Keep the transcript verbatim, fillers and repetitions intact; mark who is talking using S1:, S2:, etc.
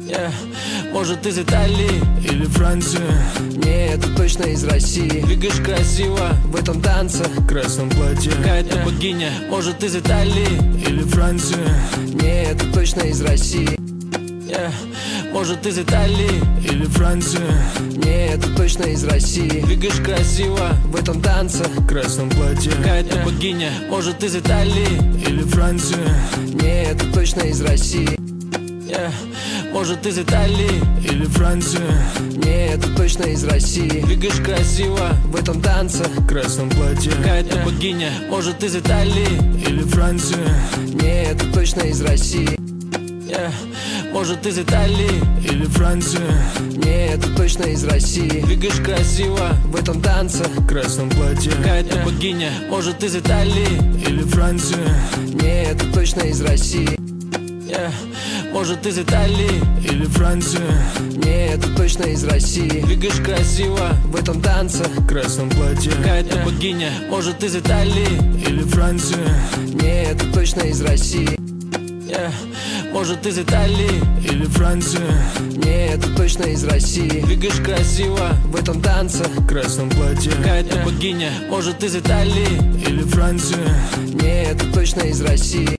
S1: Yeah. Может, из Италии
S2: или Франции.
S1: Не, это точно из России. Двигаешь красиво в этом танце,
S2: в красном платье.
S1: какая-то yeah. богиня. Может, из Италии
S2: или Франции.
S1: Не, это точно из России. Yeah. Может, из Италии
S2: или Франции.
S1: Не, это точно из России. Двигаешь красиво в этом танце,
S2: в красном платье.
S1: какая-то yeah. богиня. Может, из Италии
S2: или Франции.
S1: Не, это точно из России. Yeah. Может, из Италии
S2: или Франции.
S1: Не, это точно из России. Двигаешь красиво в этом танце,
S2: в красном платье.
S1: какая-то yeah. богиня. Может, из Италии
S2: или Франции.
S1: Не, это точно из России. Yeah. Может, из Италии
S2: или Франции.
S1: Не, это точно из России. Двигаешь красиво в этом танце,
S2: в красном платье.
S1: какая-то yeah. богиня. Может, из Италии
S2: или Франции.
S1: Не, это точно из России. Yeah. Может, из Италии
S2: или Франции.
S1: Не, это точно из России. Двигаешь красиво в этом танце,
S2: в красном платье.
S1: какая-то yeah. богиня. Может, из Италии
S2: или Франции.
S1: Не, это точно из России. Yeah. Может, из Италии
S2: или Франции.
S1: Не, это точно из России. Двигаешь красиво в этом танце,
S2: в красном платье.
S1: какая-то
S2: yeah.
S1: богиня. Может, из Италии
S2: или Франции.
S1: Не, это точно из России.